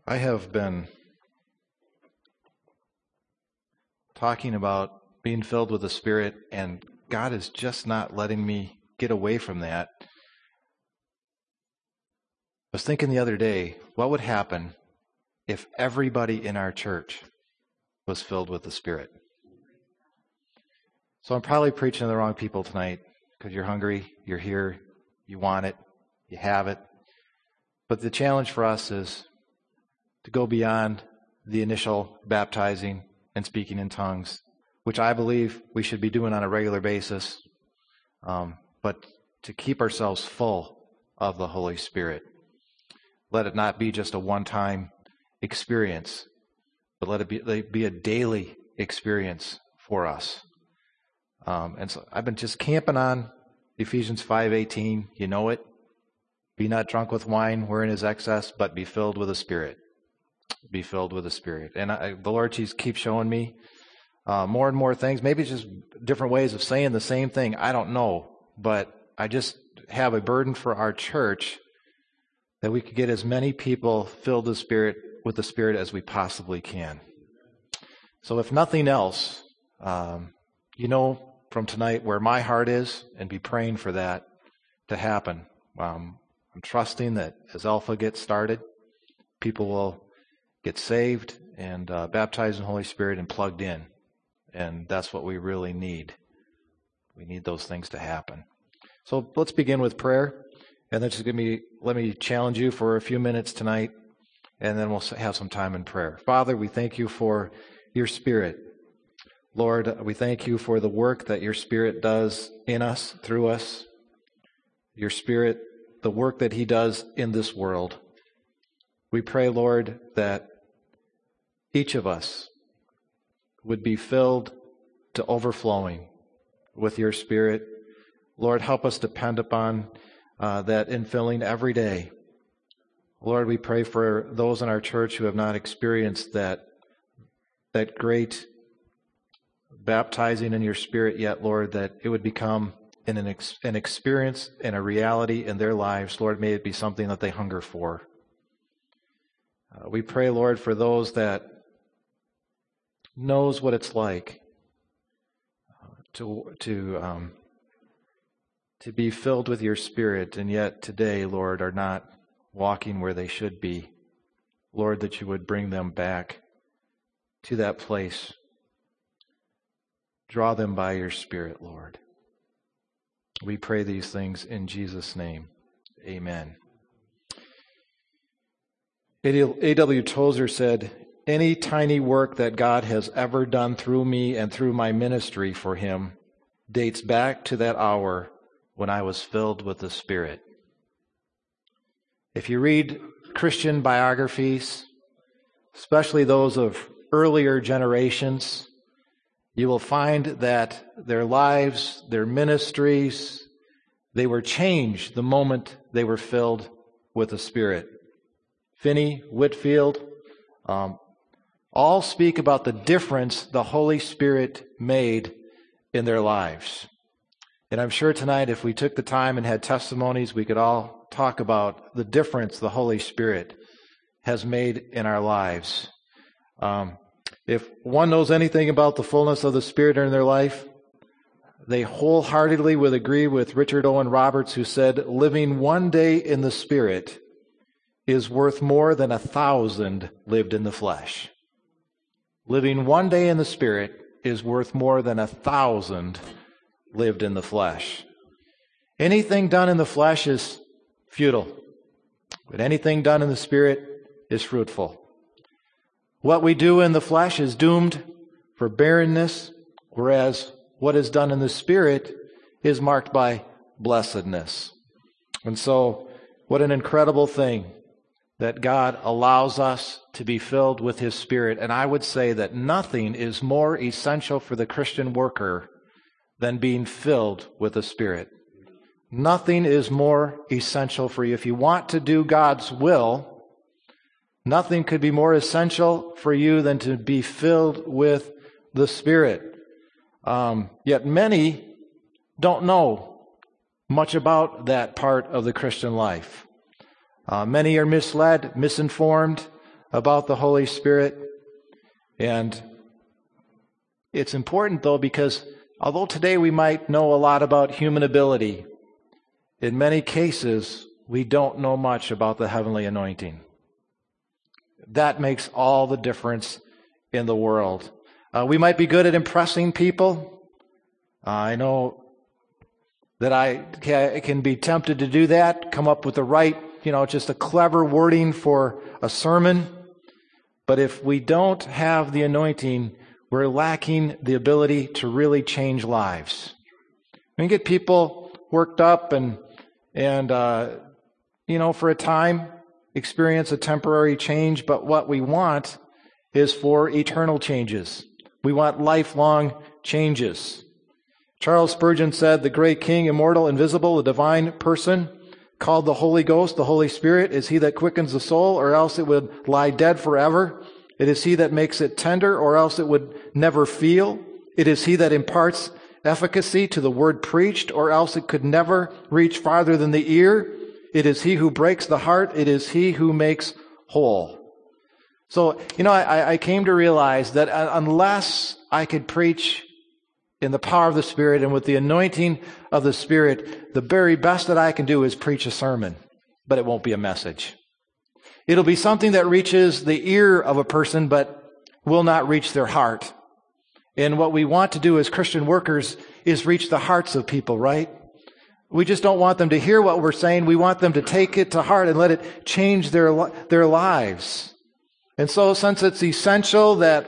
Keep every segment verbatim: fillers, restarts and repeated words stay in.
I have been talking about being filled with the Spirit, and God is just not letting me get away from that. I was thinking the other day, what would happen if everybody in our church was filled with the Spirit? So I'm probably preaching to the wrong people tonight, because you're hungry, you're here, you want it, you have it. But the challenge for us is to go beyond the initial baptizing and speaking in tongues, which I believe we should be doing on a regular basis, um, but to keep ourselves full of the Holy Spirit. Let it not be just a one-time experience, but let it be, let it be a daily experience for us. Um, and so I've been just camping on Ephesians five eighteen. You know it. Be not drunk with wine wherein is excess, but be filled with the Spirit. Be filled with the Spirit. And I, the Lord Jesus keeps showing me uh, more and more things. Maybe it's just different ways of saying the same thing. I don't know. But I just have a burden for our church that we could get as many people filled with the Spirit, with the Spirit as we possibly can. So if nothing else, um, you know from tonight where my heart is, and be praying for that to happen. Um, I'm trusting that as Alpha gets started, people will get saved and uh, baptized in the Holy Spirit and plugged in. And that's what we really need. We need those things to happen. So let's begin with prayer. And then just give me, let me challenge you for a few minutes tonight, and then we'll have some time in prayer. Father, we thank you for your Spirit. Lord, we thank you for the work that your Spirit does in us, through us. Your Spirit, the work that he does in this world. We pray, Lord, that each of us would be filled to overflowing with your Spirit. Lord, help us depend upon uh, that infilling every day. Lord, we pray for those in our church who have not experienced that, that great baptizing in your Spirit yet, Lord, that it would become an, an, ex, an experience and a reality in their lives. Lord, may it be something that they hunger for. Uh, we pray, Lord, for those that knows what it's like uh, to to um, to be filled with your Spirit, and yet today, Lord, are not walking where they should be. Lord, that you would bring them back to that place. Draw them by your Spirit, Lord. We pray these things in Jesus' name. Amen. A W Tozer said, "Any tiny work that God has ever done through me and through my ministry for him dates back to that hour when I was filled with the Spirit." If you read Christian biographies, especially those of earlier generations, you will find that their lives, their ministries, they were changed the moment they were filled with the Spirit. Finney, Whitfield, um, all speak about the difference the Holy Spirit made in their lives. And I'm sure tonight, if we took the time and had testimonies, we could all talk about the difference the Holy Spirit has made in our lives. Um, if one knows anything about the fullness of the Spirit in their life, they wholeheartedly would agree with Richard Owen Roberts, who said, "Living one day in the Spirit is worth more than a thousand lived in the flesh." Living one day in the Spirit is worth more than a thousand lived in the flesh. Anything done in the flesh is futile, but anything done in the Spirit is fruitful. What we do in the flesh is doomed for barrenness, whereas what is done in the Spirit is marked by blessedness. And so, what an incredible thing that God allows us to be filled with His Spirit. And I would say that nothing is more essential for the Christian worker than being filled with the Spirit. Nothing is more essential for you. If you want to do God's will, nothing could be more essential for you than to be filled with the Spirit. Um, yet many don't know much about that part of the Christian life. Uh, many are misled, misinformed, about the Holy Spirit. And it's important, though, because although today we might know a lot about human ability, in many cases, we don't know much about the heavenly anointing. That makes all the difference in the world. Uh, we might be good at impressing people. Uh, I know that I can be tempted to do that, come up with the right, you know, just a clever wording for a sermon. But if we don't have the anointing, we're lacking the ability to really change lives. We can get people worked up and, and uh, you know, for a time, experience a temporary change, but what we want is for eternal changes. We want lifelong changes. Charles Spurgeon said, "The great King, immortal, invisible, the divine person, called the Holy Ghost, the Holy Spirit, is he that quickens the soul, or else it would lie dead forever. It is he that makes it tender, or else it would never feel. It is he that imparts efficacy to the word preached, or else it could never reach farther than the ear. It is he who breaks the heart. It is he who makes whole." So, you know, I, I came to realize that unless I could preach in the power of the Spirit and with the anointing of the Spirit, the very best that I can do is preach a sermon, but it won't be a message. It'll be something that reaches the ear of a person, but will not reach their heart. And what we want to do as Christian workers is reach the hearts of people, right? We just don't want them to hear what we're saying. We want them to take it to heart and let it change their, their lives. And so, since it's essential that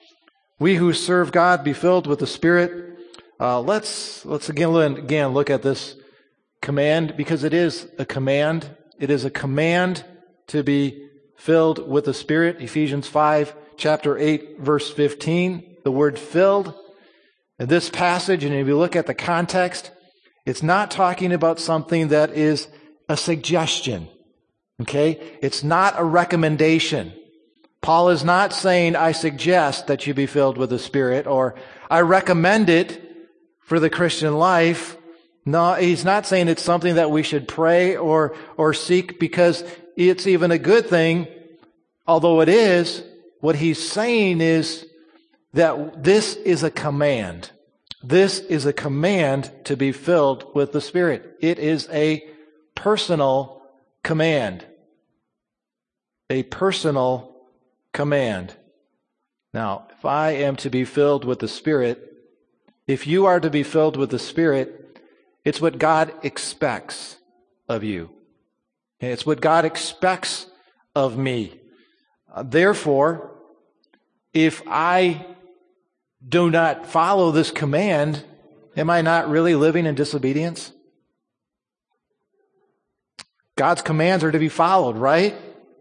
we who serve God be filled with the Spirit, uh, let's let's again, again look at this command, because it is a command. It is a command to be filled with the Spirit. Ephesians five, chapter eight, verse fifteen. The word filled. In this passage, and if you look at the context, it's not talking about something that is a suggestion. Okay? It's not a recommendation. Paul is not saying, I suggest that you be filled with the Spirit, or I recommend it for the Christian life. No, he's not saying it's something that we should pray or, or seek because it's even a good thing. Although it is, what he's saying is that this is a command. This is a command to be filled with the Spirit. It is a personal command. A personal command. Now, if I am to be filled with the Spirit, if you are to be filled with the Spirit, it's what God expects of you. It's what God expects of me. Uh, therefore, if I do not follow this command, am I not really living in disobedience? God's commands are to be followed, right?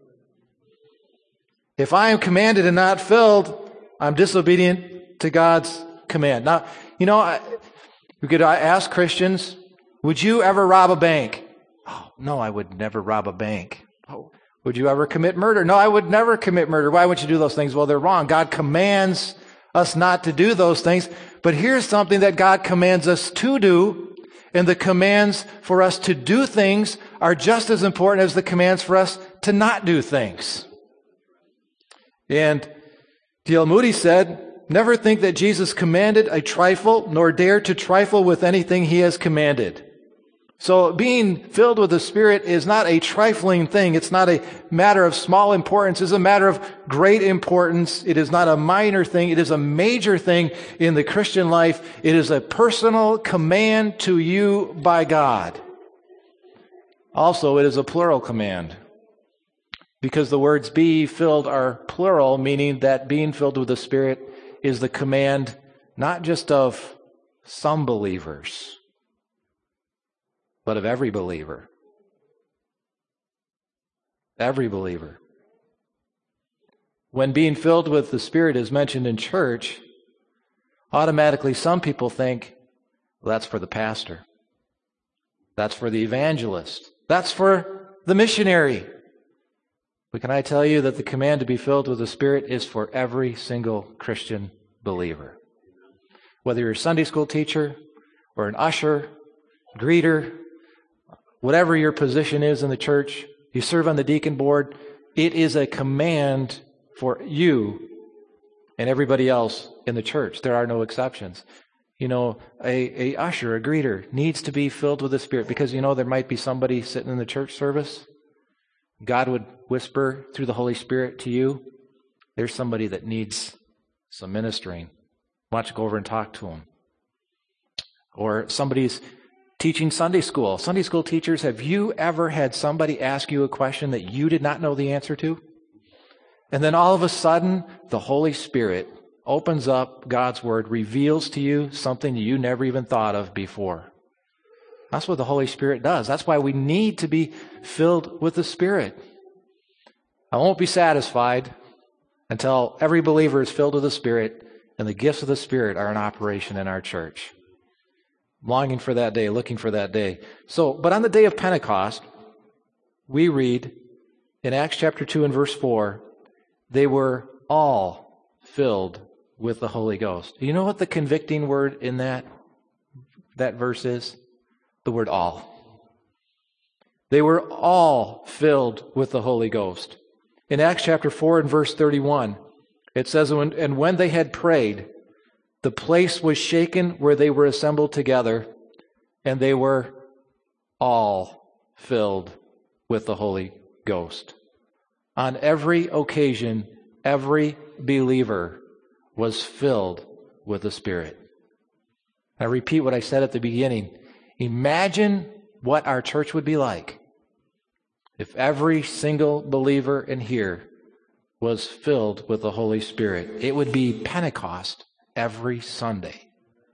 If I am commanded and not filled, I'm disobedient to God's command. Now, you know, I, we could ask Christians, would you ever rob a bank? Oh, no, I would never rob a bank. Oh, would you ever commit murder? No, I would never commit murder. Why would you do those things? Well, they're wrong. God commands us not to do those things. But here's something that God commands us to do, and the commands for us to do things are just as important as the commands for us to not do things. And D L Moody said, "Never think that Jesus commanded a trifle, nor dare to trifle with anything he has commanded." So being filled with the Spirit is not a trifling thing. It's not a matter of small importance. It's a matter of great importance. It is not a minor thing. It is a major thing in the Christian life. It is a personal command to you by God. Also, it is a plural command, because the words be filled are plural, meaning that being filled with the Spirit is the command not just of some believers, but of every believer. Every believer. When being filled with the Spirit is mentioned in church, automatically some people think, well, that's for the pastor. That's for the evangelist. That's for the missionary. But can I tell you that the command to be filled with the Spirit is for every single Christian believer? Whether you're a Sunday school teacher or an usher, greeter, whatever your position is in the church, you serve on the deacon board, it is a command for you and everybody else in the church. There are no exceptions. You know, a, a usher, a greeter needs to be filled with the Spirit because, you know, there might be somebody sitting in the church service. God would whisper through the Holy Spirit to you, there's somebody that needs some ministering. Why don't you go over and talk to them? Or somebody's teaching Sunday school. Sunday school teachers, have you ever had somebody ask you a question that you did not know the answer to? And then all of a sudden, the Holy Spirit opens up God's Word, reveals to you something you never even thought of before. That's what the Holy Spirit does. That's why we need to be filled with the Spirit. I won't be satisfied until every believer is filled with the Spirit and the gifts of the Spirit are in operation in our church. Longing for that day, looking for that day. So, but on the day of Pentecost, we read in Acts chapter two and verse four, they were all filled with the Holy Ghost. You know what the convicting word in that, that verse is? The word all. They were all filled with the Holy Ghost. In Acts chapter four and verse thirty-one, it says, and when they had prayed, the place was shaken where they were assembled together, and they were all filled with the Holy Ghost. On every occasion, every believer was filled with the Spirit. I repeat what I said at the beginning. Imagine what our church would be like if every single believer in here was filled with the Holy Spirit. It would be Pentecost every Sunday.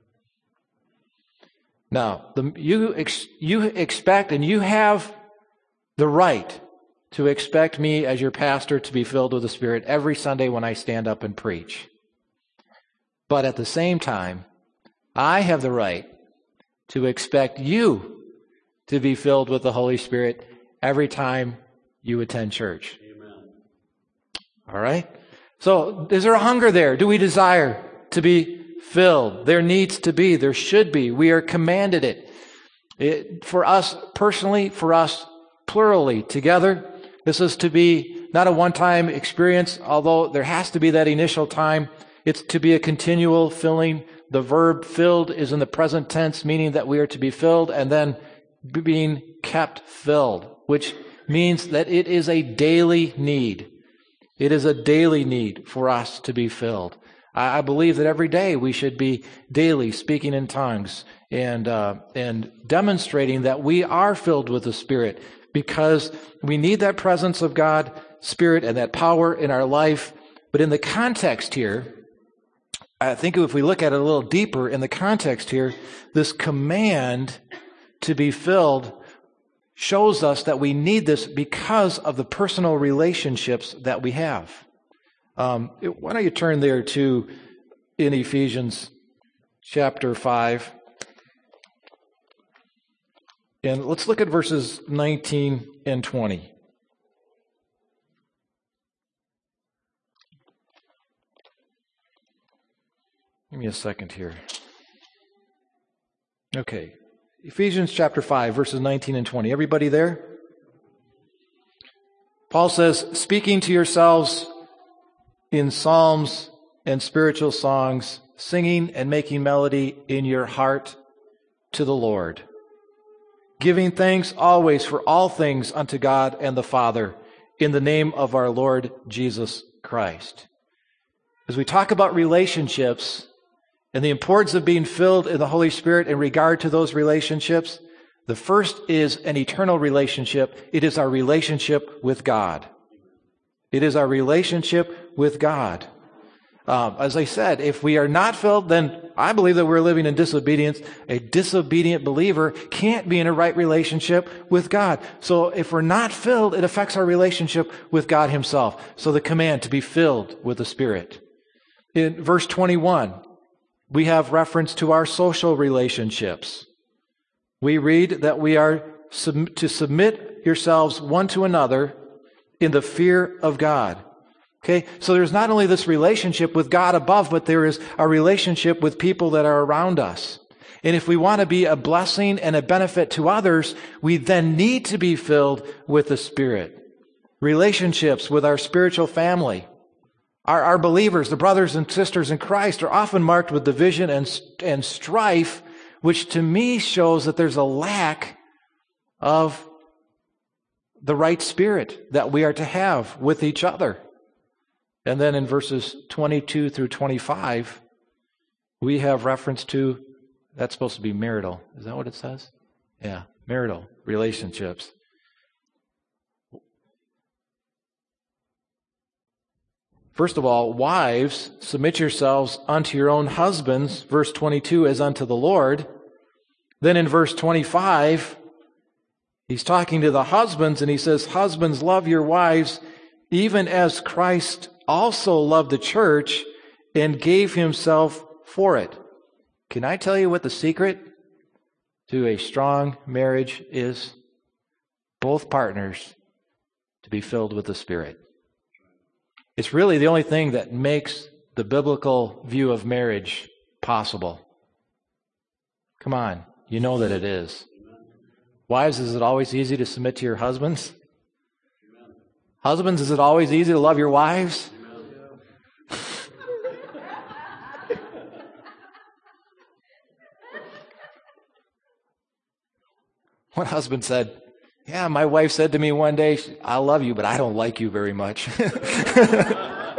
Now, the, you ex, you expect and you have the right to expect me as your pastor to be filled with the Spirit every Sunday when I stand up and preach. But at the same time, I have the right to expect you to be filled with the Holy Spirit every time you attend church. Amen. All right? So, is there a hunger there? Do we desire to be filled? There needs to be. There should be. We are commanded it. it. For us personally, for us plurally, together, this is to be not a one-time experience, although there has to be that initial time. It's to be a continual filling. The verb filled is in the present tense, meaning that we are to be filled and then being kept filled, which means that it is a daily need. It is a daily need for us to be filled. I believe that every day we should be daily speaking in tongues and uh, and demonstrating that we are filled with the Spirit, because we need that presence of God, Spirit, and that power in our life. But in the context here, I think if we look at it a little deeper in the context here, this command to be filled shows us that we need this because of the personal relationships that we have. Um, why don't you turn there to in Ephesians chapter five. And let's look at verses nineteen and twenty. Give me a second here. Okay. Ephesians chapter five, verses nineteen and twenty. Everybody there? Paul says, speaking to yourselves in psalms and spiritual songs, singing and making melody in your heart to the Lord, giving thanks always for all things unto God and the Father, in the name of our Lord Jesus Christ. As we talk about relationships and the importance of being filled in the Holy Spirit in regard to those relationships, the first is an eternal relationship. It is our relationship with God. It is our relationship with God. Um, as I said, if we are not filled, then I believe that we're living in disobedience. A disobedient believer can't be in a right relationship with God. So if we're not filled, it affects our relationship with God Himself. So the command to be filled with the Spirit. In verse twenty-one, we have reference to our social relationships. We read that we are sub- to submit yourselves one to another in the fear of God. Okay, so there's not only this relationship with God above, but there is a relationship with people that are around us. And if we want to be a blessing and a benefit to others, we then need to be filled with the Spirit. Relationships with our spiritual family. Our, our believers, the brothers and sisters in Christ, are often marked with division and, and strife, which to me shows that there's a lack of the right spirit that we are to have with each other. And then in verses twenty-two through twenty-five, we have reference to, that's supposed to be marital. Is that what it says? Yeah, marital relationships. First of all, wives, submit yourselves unto your own husbands, verse twenty-two, as unto the Lord. Then in verse twenty-five, he's talking to the husbands, and he says, husbands, love your wives, even as Christ also loved the church and gave himself for it. Can I tell you what the secret to a strong marriage is? Both partners to be filled with the Spirit. It's really the only thing that makes the biblical view of marriage possible. Come on, you know that it is. Wives, is it always easy to submit to your husbands? Husbands, is it always easy to love your wives? One husband said, yeah, my wife said to me one day, I love you, but I don't like you very much. If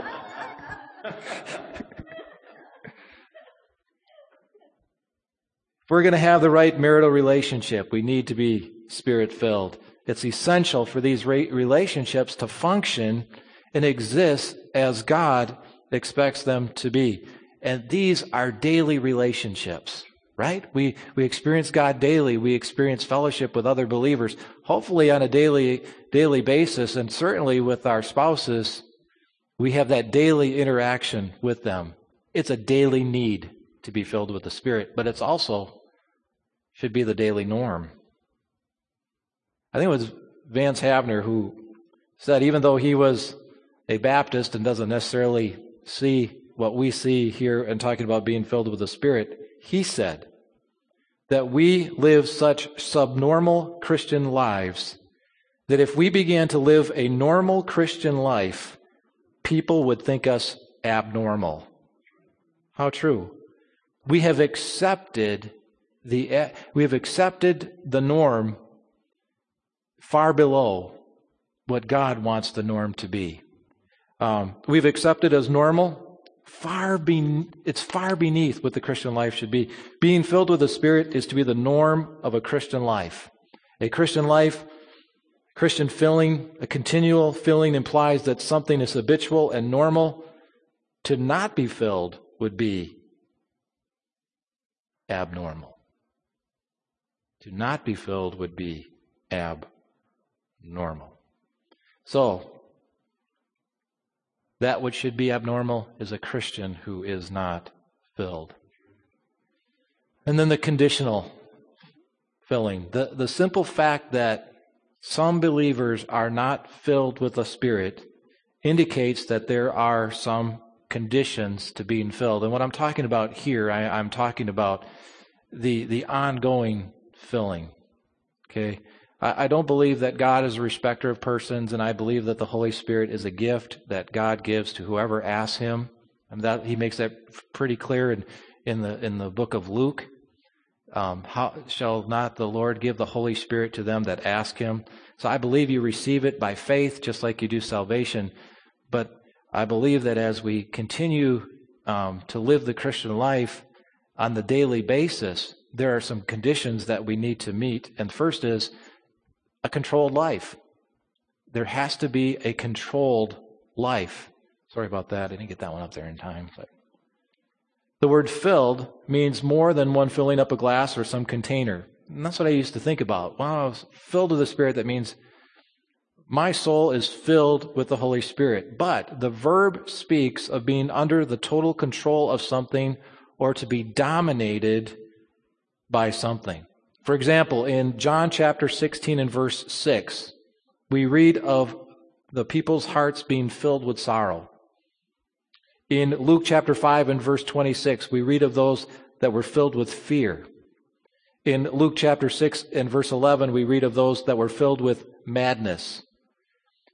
we're going to have the right marital relationship, we need to be Spirit-filled. It's essential for these relationships to function and exist as God expects them to be. And these are daily relationships. Right? We we experience God daily. We experience fellowship with other believers, hopefully on a daily daily basis, and certainly with our spouses, we have that daily interaction with them. It's a daily need to be filled with the Spirit, but it's also should be the daily norm. I think it was Vance Havner who said, even though he was a Baptist and doesn't necessarily see what we see here and talking about being filled with the Spirit, he said that we live such subnormal Christian lives that if we began to live a normal Christian life, people would think us abnormal. How true. We have accepted the we have accepted the norm far below what God wants the norm to be. Um, we've accepted as normal Far be, it's far beneath what the Christian life should be. Being filled with the Spirit is to be the norm of a Christian life. A Christian life, Christian filling, a continual filling implies that something is habitual and normal. To not be filled would be abnormal. To not be filled would be abnormal. So, that which should be abnormal is a Christian who is not filled. And then the conditional filling. The, the simple fact that some believers are not filled with the Spirit indicates that there are some conditions to being filled. And what I'm talking about here, I, I'm talking about the, the ongoing filling. Okay? I don't believe that God is a respecter of persons, and I believe that the Holy Spirit is a gift that God gives to whoever asks Him. And that He makes that pretty clear in, in the in the book of Luke. Um, how shall not the Lord give the Holy Spirit to them that ask Him? So I believe you receive it by faith, just like you do salvation. But I believe that as we continue um, to live the Christian life on the daily basis, there are some conditions that we need to meet. And first is a controlled life. There has to be a controlled life. Sorry about that. I didn't get that one up there in time. But the word filled means more than one filling up a glass or some container. And that's what I used to think about. When I was filled with the Spirit, that means my soul is filled with the Holy Spirit. But the verb speaks of being under the total control of something or to be dominated by something. For example, in John chapter sixteen and verse six, we read of the people's hearts being filled with sorrow. In Luke chapter five and verse twenty-six, we read of those that were filled with fear. In Luke chapter six and verse eleven, we read of those that were filled with madness.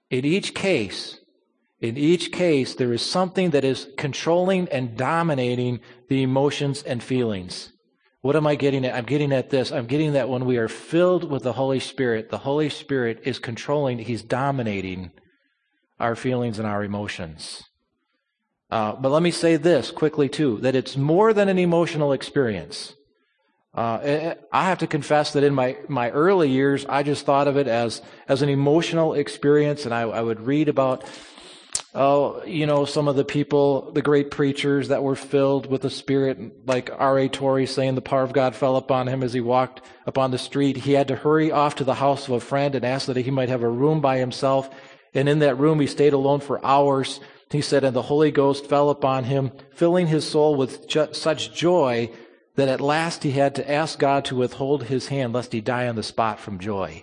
in each case, in each case, there is something that is controlling and dominating the emotions and feelings. What am I getting at? I'm getting at this. I'm getting that when we are filled with the Holy Spirit, the Holy Spirit is controlling, He's dominating our feelings and our emotions. Uh, but let me say this quickly too, that it's more than an emotional experience. Uh, I have to confess that in my, my early years, I just thought of it as, as an emotional experience, and I, I would read about, oh, you know, some of the people, the great preachers that were filled with the Spirit, like R A Torrey saying the power of God fell upon him as he walked upon the street. He had to hurry off to the house of a friend and ask that he might have a room by himself, and in that room he stayed alone for hours. He said, and the Holy Ghost fell upon him, filling his soul with ju- such joy that at last he had to ask God to withhold his hand lest he die on the spot from joy.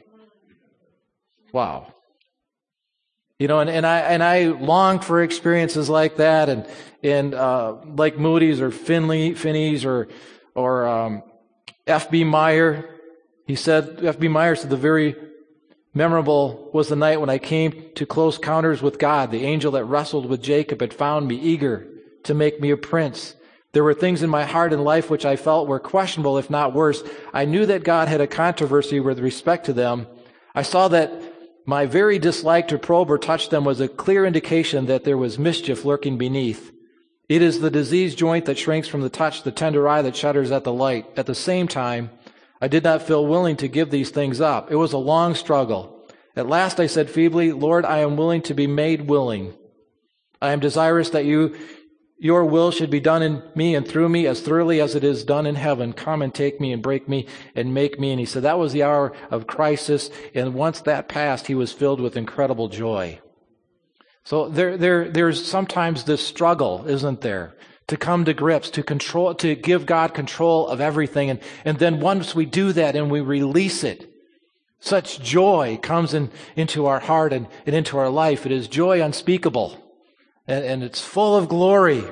Wow. You know, and, and I and I long for experiences like that, and and uh, like Moody's or Finley, Finney's or or um, F B Meyer. He said, F B Meyer said, the very memorable was the night when I came to close encounters with God. The angel that wrestled with Jacob had found me, eager to make me a prince. There were things in my heart and life which I felt were questionable, if not worse. I knew that God had a controversy with respect to them. I saw that my very dislike to probe or touch them was a clear indication that there was mischief lurking beneath. It is the diseased joint that shrinks from the touch, the tender eye that shudders at the light. At the same time, I did not feel willing to give these things up. It was a long struggle. At last I said feebly, Lord, I am willing to be made willing. I am desirous that you, your will should be done in me and through me as thoroughly as it is done in heaven. Come and take me and break me and make me. And he said that was the hour of crisis. And once that passed, he was filled with incredible joy. So there, there, there's sometimes this struggle, isn't there? To come to grips, to control, to give God control of everything. And, and then once we do that and we release it, such joy comes in, into our heart and, and into our life. It is joy unspeakable. And, and it's full of glory.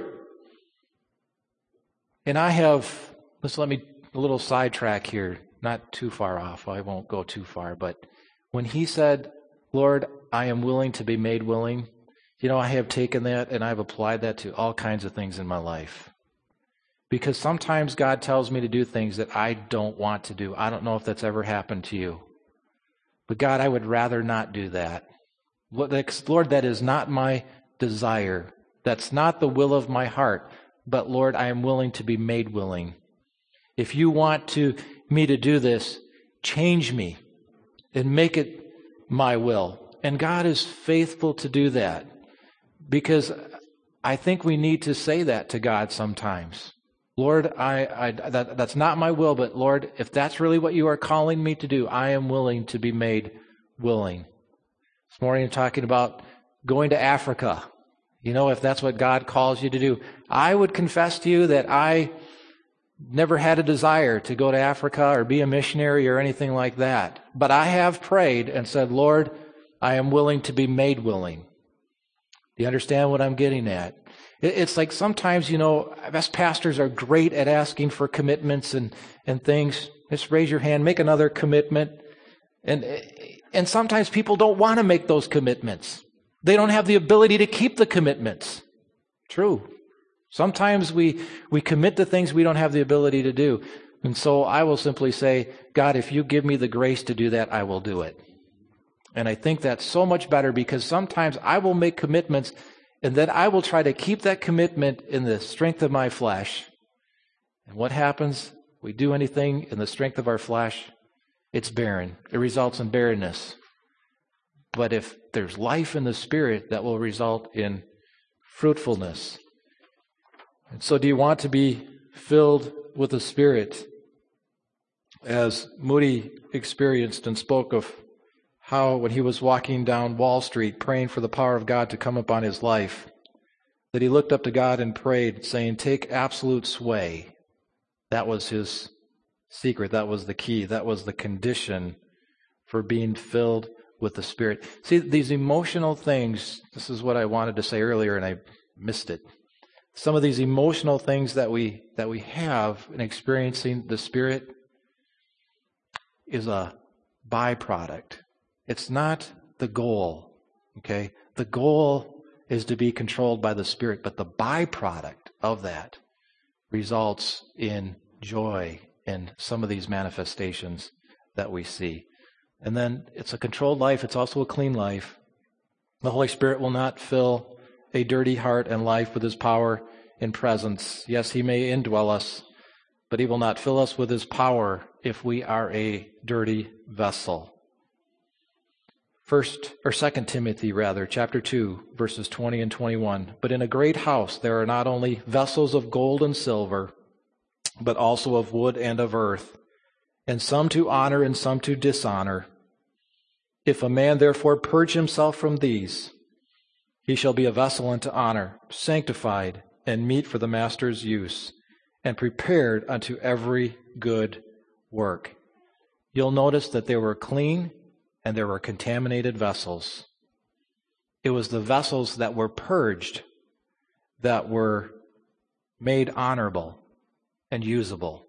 And I have, let's let me, a little sidetrack here, not too far off. I won't go too far. But when he said, Lord, I am willing to be made willing, you know, I have taken that and I've applied that to all kinds of things in my life. Because sometimes God tells me to do things that I don't want to do. I don't know if that's ever happened to you. But God, I would rather not do that. Lord, that is not my desire. That's not the will of my heart. But Lord, I am willing to be made willing. If you want to me to do this, change me and make it my will. And God is faithful to do that. Because I think we need to say that to God sometimes. Lord, I, I that, that's not my will, but Lord, if that's really what you are calling me to do, I am willing to be made willing. This morning I'm talking about going to Africa. You know, if that's what God calls you to do. I would confess to you that I never had a desire to go to Africa or be a missionary or anything like that. But I have prayed and said, Lord, I am willing to be made willing. Do you understand what I'm getting at? It's like sometimes, you know, us pastors are great at asking for commitments and, and things. Just raise your hand, make another commitment. And, and sometimes people don't want to make those commitments. They don't have the ability to keep the commitments. True. Sometimes we, we commit to things we don't have the ability to do. And so I will simply say, God, if you give me the grace to do that, I will do it. And I think that's so much better because sometimes I will make commitments and then I will try to keep that commitment in the strength of my flesh. And what happens? We do anything in the strength of our flesh, it's barren. It results in barrenness. But if there's life in the Spirit, that will result in fruitfulness. And so do you want to be filled with the Spirit? As Moody experienced and spoke of how when he was walking down Wall Street praying for the power of God to come upon his life, that he looked up to God and prayed, saying, take absolute sway. That was his secret. That was the key. That was the condition for being filled with the Spirit. See, these emotional things, this is what I wanted to say earlier and I missed it. Some of these emotional things that we that we have in experiencing the Spirit is a byproduct. It's not the goal. Okay? The goal is to be controlled by the Spirit, but the byproduct of that results in joy in some of these manifestations that we see. And then it's a controlled life. It's also a clean life. The Holy Spirit will not fill a dirty heart and life with His power and presence. Yes, He may indwell us, but He will not fill us with His power if we are a dirty vessel. First or Second Timothy, rather, chapter two, verses twenty and twenty-one. But in a great house there are not only vessels of gold and silver, but also of wood and of earth, and some to honor and some to dishonor. If a man therefore purge himself from these, he shall be a vessel unto honor, sanctified and meet for the master's use, and prepared unto every good work. You'll notice that they were clean and there were contaminated vessels. It was the vessels that were purged that were made honorable and usable.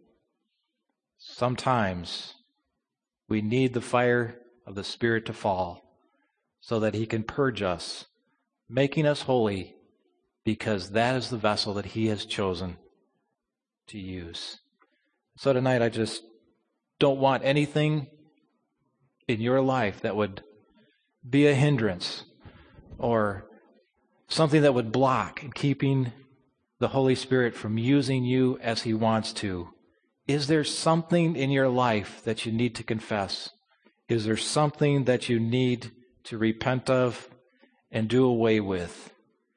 Sometimes we need the fire of the Spirit to fall so that He can purge us, making us holy, because that is the vessel that He has chosen to use. So tonight I just don't want anything in your life that would be a hindrance or something that would block in keeping the Holy Spirit from using you as He wants to. Is there something in your life that you need to confess? Is there something that you need to repent of and do away with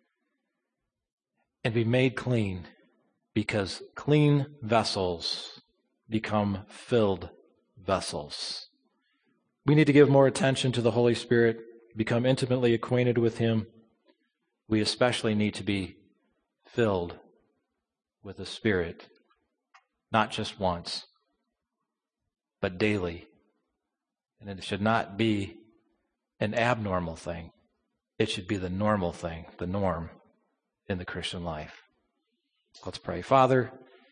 and be made clean? Because clean vessels become filled vessels. We need to give more attention to the Holy Spirit, become intimately acquainted with Him. We especially need to be filled with the Spirit, not just once, but daily. And it should not be an abnormal thing. It should be the normal thing, the norm in the Christian life. Let's pray. Father,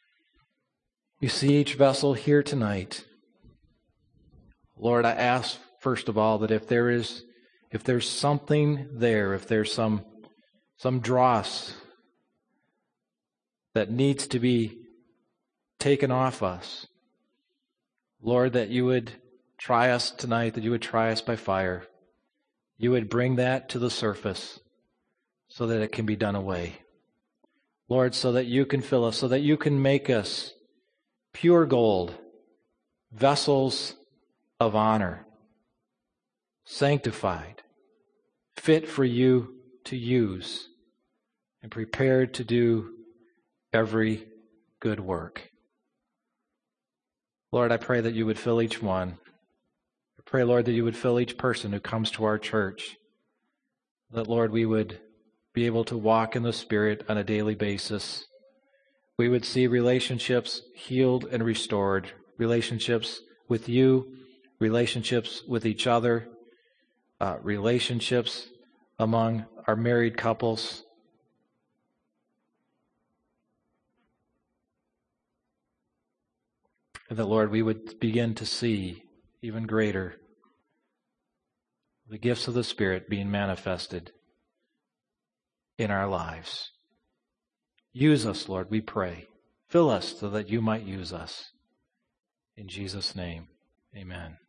you see each vessel here tonight. Lord, I ask, first of all, that if there is, if there's something there, if there's some, some dross that needs to be taken off us, Lord, that you would try us tonight, that you would try us by fire. You would bring that to the surface so that it can be done away. Lord, so that you can fill us, so that you can make us pure gold, vessels of honor, sanctified, fit for you to use, and prepared to do every good work. Lord, I pray that you would fill each one. I pray, Lord, that you would fill each person who comes to our church. That, Lord, we would be able to walk in the Spirit on a daily basis. We would see relationships healed and restored, relationships with you, relationships with each other, uh, relationships among our married couples. And that, Lord, we would begin to see even greater the gifts of the Spirit being manifested in our lives. Use us, Lord, we pray. Fill us so that you might use us. In Jesus' name, amen.